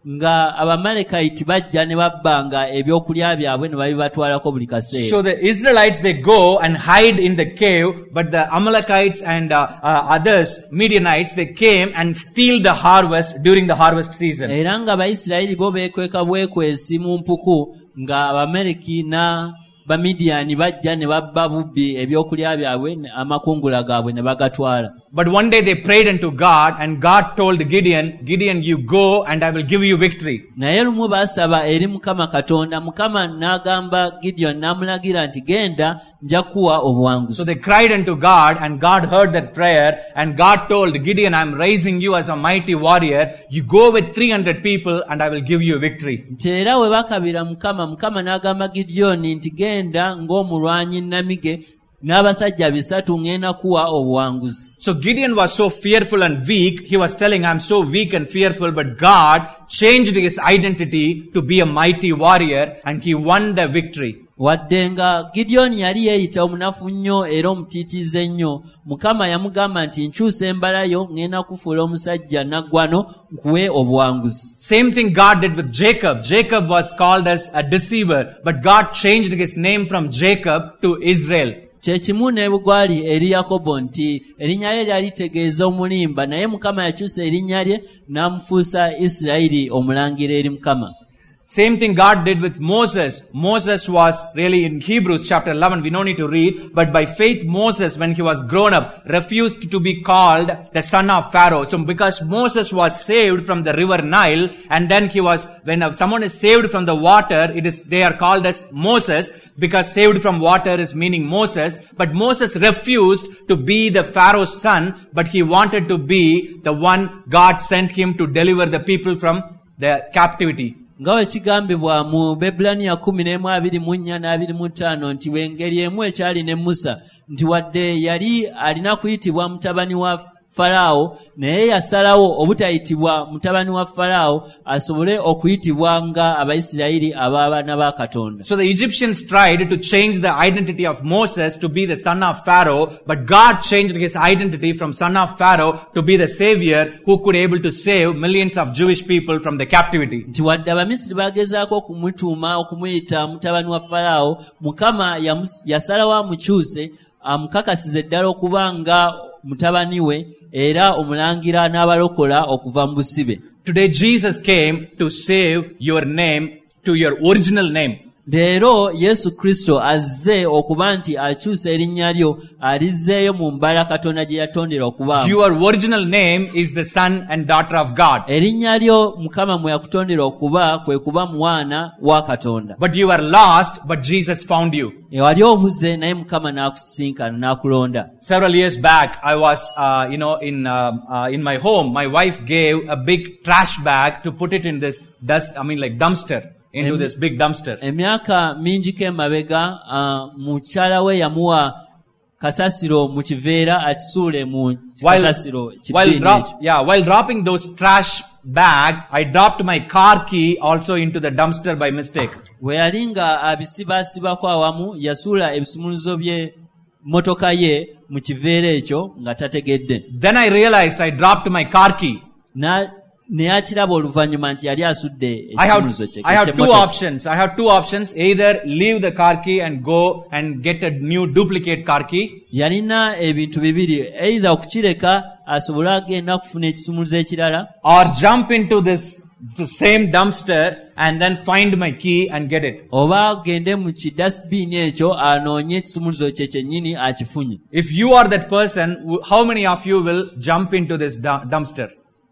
nga abamalekayiti bajja ne babbanga ebyokulya byabwe ne babibatwalako buli kaseera. So the Israelites, they go and hide in the cave, but the Amalekites and uh, uh, others, Midianites, they came and steal the harvest during the harvest season. Era nga Abayisirayiri bo beekweka bwekwesi mu mpuku nga Abamaleki na Bamidiani bajja ne babba bubbi ebyokulya byabwe amakungula gaabwe ne bagatwala. But one day they prayed unto God, and God told Gideon, Gideon, you go and I will give you victory. Naye lumu basaba eri Mukama Katonda, Mukama n'agamba Gideon n'amulagira nti genda nja kuwa obuwanguzi. So they cried unto God, and God heard that prayer, and God told Gideon, I am raising you as a mighty warrior. You go with three hundred people and I will give you victory. Nti era we bakabira Mukama, Mukama n'agamba Gideon nti genda ng'omulwanyi namige n'abasajja bisatu ngenda kuwa obuwanguzi. So Gideon was so fearful and weak. He was telling, I'm so weak and fearful, but God changed his identity to be a mighty warrior, and he won the victory. Wadde nga Gideon yali yeeyita omunafu nnyo era omutiitiize ennyo, Mukama yamugamba nti nkyusa embalayo ngenda kufuula omusajja naggwano nkuwe obuwanguzi. Same thing God did with Jacob. Jacob was called as a deceiver, but God changed his name from Jacob to Israel. Kyekimu ne bugwali eri Yakobo nti erinnya lye lyali litegeeza omulimba, naye Mukama yakyusa erinnya lye n'amufuusa Isirayiri omulangira eri Mukama. Same thing God did with Moses. Moses was really in Hebrews chapter eleven, we don't need to read, but by faith Moses, when he was grown up, refused to be called the son of Pharaoh. So because Moses was saved from the river Nile, and then he was, when someone is saved from the water, it is, they are called as Moses, because saved from water is meaning Moses. But Moses refused to be the Pharaoh's son, but he wanted to be the one God sent him to deliver the people from the captivity. Nga bwe kigambibwa mu Bebulaniya kumi n'emu abiri mu nnya n'abiri mu ttaano nti w'engeri emu ekyali ne Musa, nti wadde yali alina kuyitibwa mutabani wa Falaawo, naye yasalawo obutayitibwa mutabani wa Falaawo asobole okuyitibwa nga Abayisirayiri ab'abaana ba Katonda. So the Egyptians tried to change the identity of Moses to be the son of Pharaoh, but God changed his identity from son of Pharaoh to be the savior who could able to save millions of Jewish people from the captivity. Nti wadde Abamisiri bagezaako okumutuuma okumuyita mutabani wa Falaawo, Mukama yasalawo amukyuse amukakasize ddala okuba nga mutabani we era omulangira n'abalokola okuva mu busibe. Today Jesus came to save your name to your original name. Leero Yesu Kristo azze okuba nti akyusa erinnya lyo alizzeeyo mu mbala Katonda gye yatondera okubaamu. Your original name is the son and daughter of God. Erinnya lyo Mukama mwe yakutondera okuba kwe kuba mwana wa Katonda. But you are lost, but Jesus found you. Ewali ovuze naye Mukama n'akusisinkana n'akulonda. Several years back, I was, uh, you know, in uh, uh, in my home. My wife gave a big trash bag to put it in this dust. I mean, like dumpster. Into em, this big dumpster. Emyaka mingi ke mabega uh, mukyala we yamuwa kasasiro mu kiveera akisuule mu kasasiro while drop, yeah while dropping those trash bag, I dropped my car key also into the dumpster by mistake. We yalinga abisibaasibako awamu yasuula ebisumuluzo bye motoka ye mu kiveera ekyo nga tategedde. Then I realized I dropped my car key. Na neyakiraba oluvannyuma nti yali asudde ekisumuluzo kye. I have two options. I have two options. Either leave the car key and go and get a new duplicate car key. Yalina ebintu bibiri. Either okukireka asobole agenda kufuna ekisumuluzo ekirala. Or jump into this the same dumpster and then find my key and get it. Oba agende mu kidustbin ekyo anoonye ekisumuluzo kye kyennyini akifunye. If you are that person, how many of you will jump into this dumpster?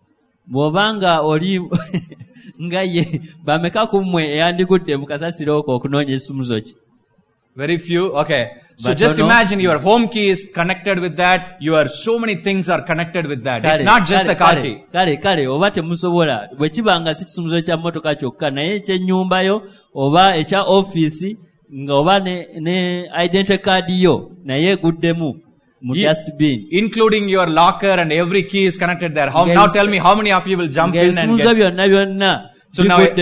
Bw'obanga oli nga ye bameka ku mmwe eyandigudde mu kasasiro oko okunoonya ekisumuluzo kye? Very few. Okay. So But just no, imagine your home key is connected with that. Your so many things are connected with that. Kale, it's not just kale, the car kale, key. Kale kale oba temusobola bwe kiba nga si kisumuluzo kya mmotoka kyokka naye ekyennyumba yo oba ekya ofiisi nga oba ne, ne identity card yo naye eguddemu mu dustbin, including your locker and every key is connected there. How, now tell me how many of you will jump in and get. get. byonna byonna So now,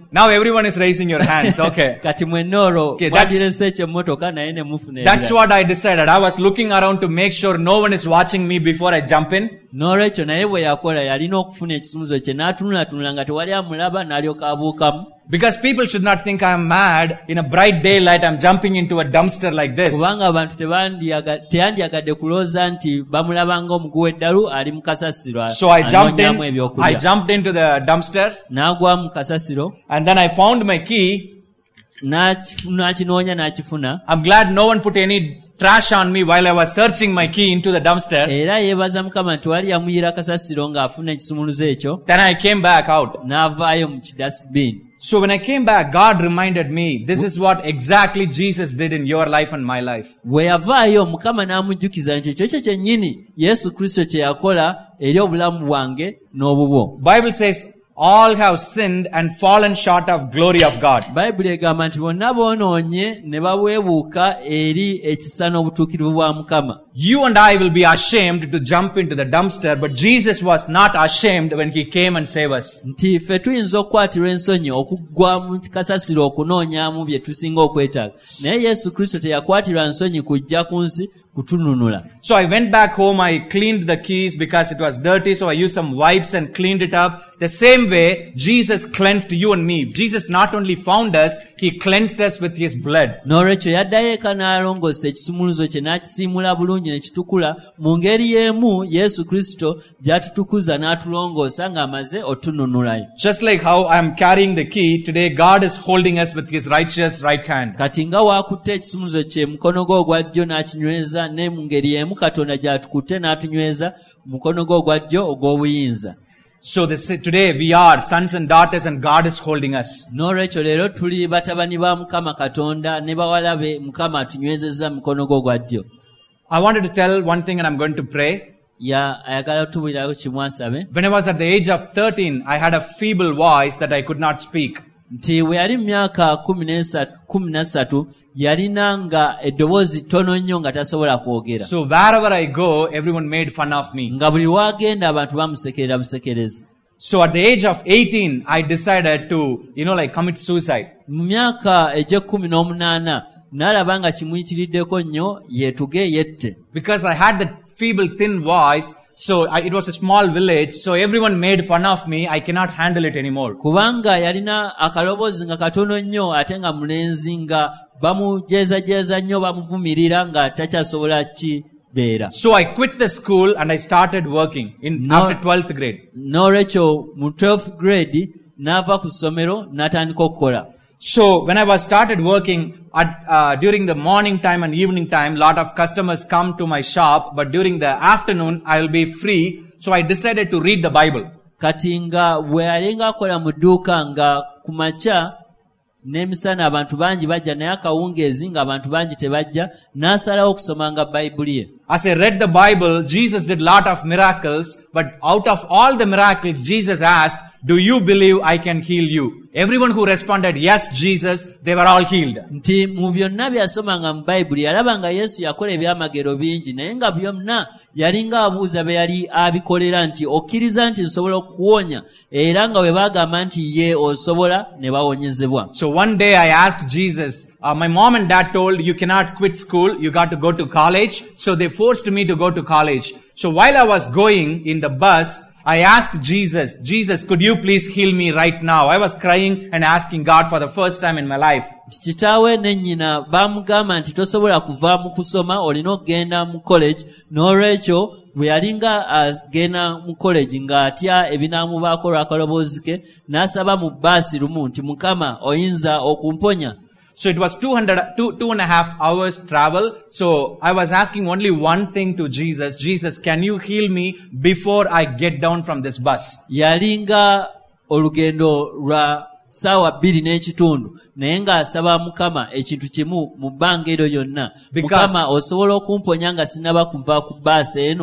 Now everyone is raising your hands. Okay. kati mwenoro Okay, that's- mwadirese ekyomotoka naye ne mufuna That's ebirala. what I decided. I was looking around to make sure no one is watching me before I jump in. n'olwekyo naye bwe yakola yalina okufuna ekisumuzo kye n'atunulatunula nga tewali amulaba n'alyoka abuukamu. Because people should not think I'm mad. In a bright daylight, I'm jumping into a dumpster like this. kubanga abantu tebandiyaga- teyandyagadde kulowooza nti bamulaba ng'omuguwa eddalu ali mu kasasiro So I jumped anoonyaamu in, I ebyokulya. jumped into the dumpster, n'agwa mu kasasiro and then I found my key. n'akifu- n'akinoonya n'akifuna. I'm glad no one put any trash on me while I was searching my key into the dumpster. era yeebaza mukama nti wali yamuyira kasasiro ng'afuna ekisumuluzo ekyo Then I came back out. n'avaayo mu kidasibini. So when I came back, God reminded me, this is what exactly Jesus did in your life and my life. bwe yavaayo mukama n'amujjukiza nti ekyo kyo kyennyini yesu kristo kye yakola eri obulamu bwange n'obubwo. Bible says, all have sinned and fallen short of glory of God. bayibuli egamba nti bonna boonoonye ne baweebuuka eri ekisa n'obutuukirivu bwa mukama. You and I will be ashamed to jump into the dumpster, but Jesus was not ashamed when He came and saved us. nti ffe tuyinza okukwatirwa ensonyi okuggwa mu kasasiro okunoonyaamu bye tusinga okwetaaga, naye yesu kristo teyakwatirwa nsonyi kujja ku nsi kutununula. So I went back home, I cleaned the keys because it was dirty, so I used some wipes and cleaned it up. The same way, Jesus cleansed you and me. Jesus not only found us, He cleansed us with His blood. n'olwekyo yaddayo eka n'alongoosa ekisumuluzo kye n'akisiimula bulungi ne kitukula. Mu ngeri y'emu yesu kristo gy'atutukuza n'atulongoosa ng'amaze otununulayo. Just like how I am carrying the key, today God is holding us with His righteous right hand. kati nga waakutte ekisumuluzo kye mukono gwe ogwa ddyo n'akinyweza, ne mu ngeri y'emu katonda gy'atukutte n'atunyweza mukono gwe ogwa ddyo ogw'obuyinza. So this, today we are sons and daughters and God is holding us. n'olwekyo leero tuli batabani ba mukama katonda ne bawala be mukama atunywezezza mukono gwe ogwa ddyo. I wanted to tell one thing and I'm going to pray. ya ayagala otubulirayo kimu asabe When I was at the age of thirteen, I had a feeble voice that I could not speak. nti bwe yali mu myaka kumi n'esatu kumi na ssatu yalina nga eddoboozi ttono nnyo nga tasobola kwogera. So wherever I go, everyone made fun of me. nga buli wagenda abantu bamusekerera busekerezi. So at the age of eighteen, I decided to, you know, like commit suicide. mu myaka egy'ekkumi n'omunaana n'alaba nga kimuyitiriddeko nnyo yeetuge yette. Because I had that feeble, thin voice. So I, it was a small village. So everyone made fun of me. I cannot handle it anymore. kubanga yalina akaloboozi nga katono nnyo ate nga mulenzi nga bamujeezajeeza nnyo bamuvumirira nga takyasobola kibeera. So I quit the school and I started working in No. after twelfth grade. n'olwekyo mu twelfth grade n'ava ku ssomero n'atandika okukola. So when I was started working at uh, during the morning time and evening time, lot of customers come to my shop, but during the afternoon I will be free. So I decided to read the Bible. kati nga bwe yalinga akola mu dduuka nga ku makya n'emisana abantu bangi bajja naye akawungeezi ng'abantu bangi tebajja, n'asalawo okusomanga bayibuli ye. As I read the Bible, Jesus did lot of miracles, but out of all the miracles, Jesus asked, do you believe I can heal you? Everyone who responded, yes, Jesus, they were all healed. nti mu byonna byasomanga mu bayibuli yalaba nga yesu yakola ebyamagero bingi, naye nga byonna yalinga abuuza be yali abikolera nti okkiriza nti nsobola okukuwonya, era nga bwe baagamba nti ye osobola ne bawonyezebwa. So one day I asked Jesus, uh, my mom and dad told, you cannot quit school, you got to go to college. So they forced me to go to college. So while I was going in the bus, I asked Jesus, Jesus, could you please heal me right now? I was crying and asking God for the first time in my life. kitaawe ne nnyina baamugamba nti tosobola kuva mu kusoma, olina okugenda mu college. N'olwekyo bwe yalinga agenda mu college ng'atya ebinaamubaako lw'akaloboozi ke, n'asaba mu bbaasi lumu nti Mukama oyinza okumponya. So it was two hundred, two, two and a half hours travel. So I was asking only one thing to Jesus. Jesus, can you heal me before I get down from this bus? Yalinga olugendo lwa ssaawa bbiri n'ekitundu, naye ng'asaba Mukama ekintu kimu mu bbanga eryo lyonna. Because- Mukama osobola okumponya nga sinaba kuva ku bbaasi eno?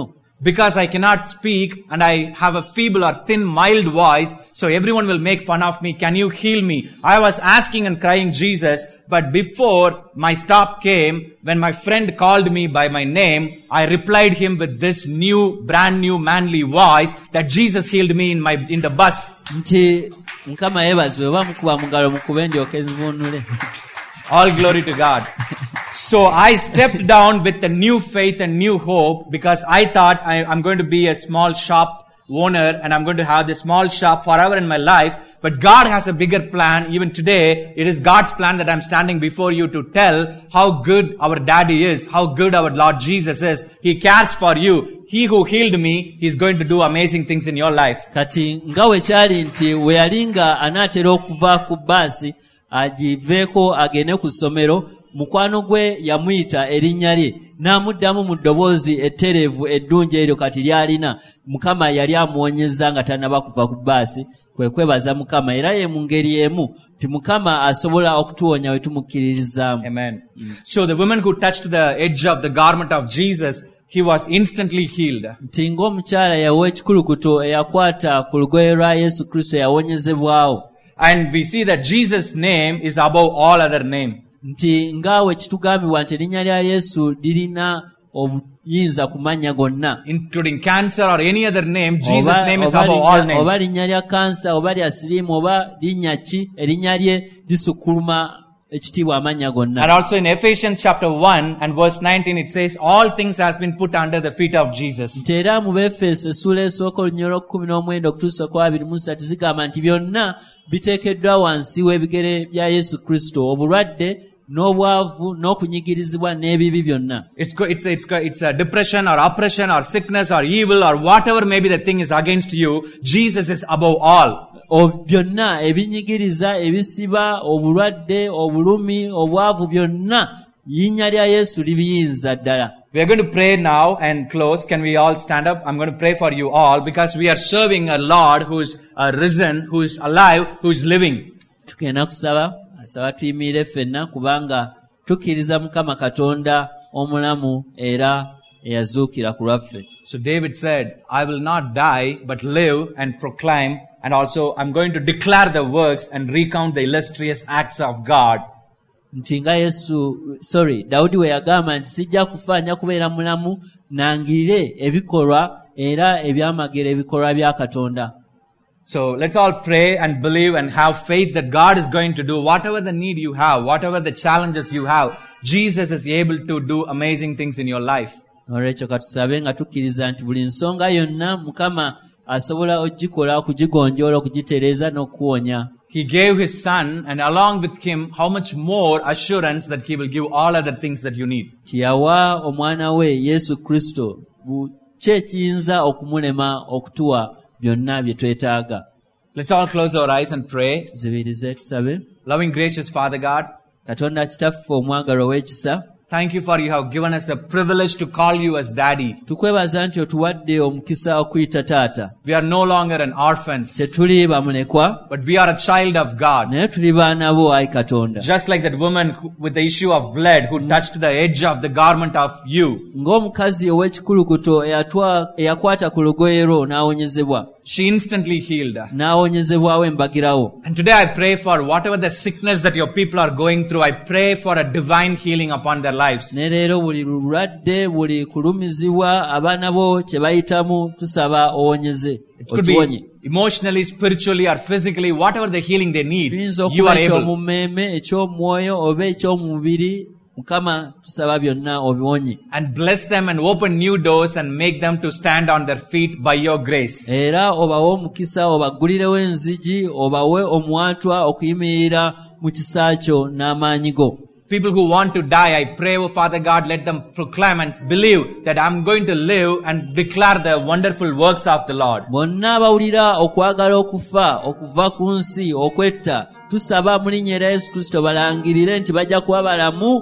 because I cannot speak and I have a feeble or thin, mild voice, so everyone will make fun of me. Can you heal me? I was asking and crying Jesus, but before my stop came, when my friend called me by my name, I replied him with this new, brand new, manly voice that Jesus healed me in my in the bus. Nti Mukama yebazwe oba mukuba mugalo mukube ndyoke nvunule. All glory to God. So I stepped down with a new faith and new hope because I thought I, I'm going to be a small shop owner and I'm going to have this small shop forever in my life. But God has a bigger plan. Even today, it is God's plan that I'm standing before you to tell how good our daddy is, how good our Lord Jesus is. He cares for you. He who healed me, He's going to do amazing things in your life. Kati ngawe kyali nti we yalinga anaatera okuva ku basi agiveeko agende ku ssomero, mukwano gwe yamuyita erinnya lye n'amuddamu mu ddoboozi ettereevu eddungi eryo kati lyalina. Mukama yali amuwonyezza nga tannaba kuva ku bbaasi. Kwe kwebaza Mukama era ye mu ngeri emu ti Mukama asobola okutuwonya we tumukkiririzaamu. Amen. Mm. So the woman who touched the edge of the garment of Jesus, he was instantly healed. Nti ng'omukyala yawa ekikulukuto eyakwata ku lugoye lwa Yesu Kristo yawonyezebwawo. And we see that Jesus' name is above all other name. Nti ngaawe kitugambibwa nti erinnya lya Yesu lirina obuyinza ku mannya gonna. Including cancer or any other name, Jesus' name is above all names. Oba linnya lya kansa, oba lya siriimu, oba linnya ki, erinnya lye lisukkuluma ekitiibwa amannya gonna. And also in Ephesians chapter one and verse nineteen it says, all things has been put under the feet of Jesus. Nti era mu Befeso essula esooka olunyolo olw'ekkumi n'omwenda okutuusa ku abiri mu ssatu zigamba nti byonna biteekeddwa wansi w'ebigere bya Yesu Kristo, obulwadde n'obwavu n'okunyigirizibwa n'ebibi byonna. It's it's it's it's a depression or oppression or sickness or evil or whatever maybe the thing is against you. Jesus is above all. Byonna ebinyigiriza, ebisiba, obulwadde, obulumi, obwavu byonna linnya lya Yesu libiyinza ddala. We are going to pray now and close. Can we all stand up? I'm going to pray for you all because we are serving a Lord who is uh, risen, who is alive, who is living. Tugenda kusaba, asaba tuyimirire ffenna kubanga tukkiriza Mukama Katonda omulamu era eyazuukira ku lwaffe. So David said, I will not die but live and proclaim, and also I'm going to declare the works and recount the illustrious acts of God. Nti nga Yesu, sorry, Dawudi we yagamba nti sijja kufa nja kubeera mulamu nangirire ebikolwa era ebyamagero ebikolwa bya Katonda. So let's all pray and believe and have faith that God is going to do whatever the need you have, whatever the challenges you have. Jesus is able to do amazing things in your life. Olwekyo katusabe nga tukkiriza nti buli nsonga yonna Mukama asobola okugikola, okugigonjoola, okugitereeza n'okuwonya. He gave His Son, and along with Him, how much more assurance that He will give all other things that you need. Tiyawa omwana we Yesu Kristo ki ekiyinza okumulema okutuwa byonna bye twetaaga. Let's all close our eyes and pray. Tuzibirize tusabe. Loving gracious Father God, Katonda kitaffe omwagalo ow'ekisa, thank you for you have given us the privilege to call you as Daddy. tukwebaza nti otuwadde omukisa okuyita taata. We are no longer an orphans, Tetuli bamulekwa, but we are a child of God. naye tuli baana bo, ayi Katonda. Just like that woman who, with the issue of blood who touched the edge of the garment of you. Ng'omukazi ow'ekikulukuto eyatwa eyakwata ku lugoye lwo n'awonyezebwa. She instantly healed. N'awonyezebwawo embagirawo. And today I pray for whatever the sickness that your people are going through, I pray for a divine healing upon their lives. Ne leero buli lulwadde, buli kulumizibwa abaana bo kye bayitamu, tusaba owonyeze, It could otuwonye. be emotionally, spiritually or physically, whatever the healing they need, Tuyinza you okuba are able. eky'omummeeme, eky'omwoyo oba eky'omubiri, Mukama tusaba byonna obiwonye. And bless them and open new doors and make them to stand on their feet by your grace. Era obawe omukisa, obaggulirewo enzigi, obawe omwatwa okuyimirira mu kisa kyo n'amaanyi go. People who want to die, I pray, oh Father God, let them proclaim and believe that I'm going to live and declare the wonderful works of the Lord. Bonna abawulira okwagala okufa, okuva ku nsi, okwetta, tusaba mu linnya lya Yesu Kristo balangirire nti bajja kuba balamu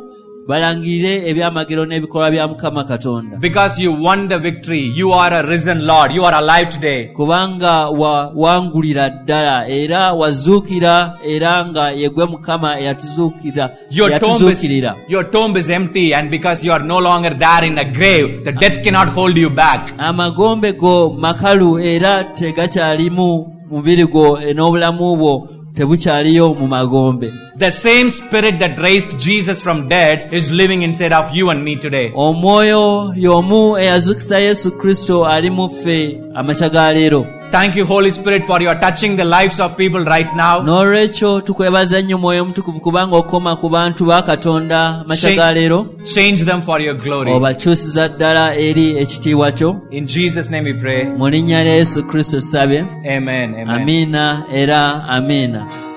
balangirire ebyamagero n'ebikolwa bya Mukama Katonda. Because you won the victory. You are a risen Lord. You are alive today. Kubanga wa wangulira ddala era wazuukira era nga yegwe Mukama eyatuzuukira Your tomb is, yatuzuukirira. your tomb is empty, and because you are no longer there in a grave, the death cannot hold you back. Amagombe go makalu era tegakyalimu mubiri gwo n'obulamu bwo tebukyaliyo mu magombe. The same spirit that raised Jesus from dead is living inside of you and me today. Omwoyo y'omu eyazukisa Yesu Kristo ali mu ffe amakya ga leero. Thank you, Holy Spirit, for your touching the lives of people right now. N'olwekyo tukwebaza nnyo Mwoyo Mutukuvu kubanga okoma ku bantu ba Katonda amakya ga leero. Change them for your glory. Obakyusiza ddala eri ekitiibwa kyo. In Jesus' name we pray. Mu linnya lya Yesu Kristo tusabye. Amen. Amen. Amiina era amiina.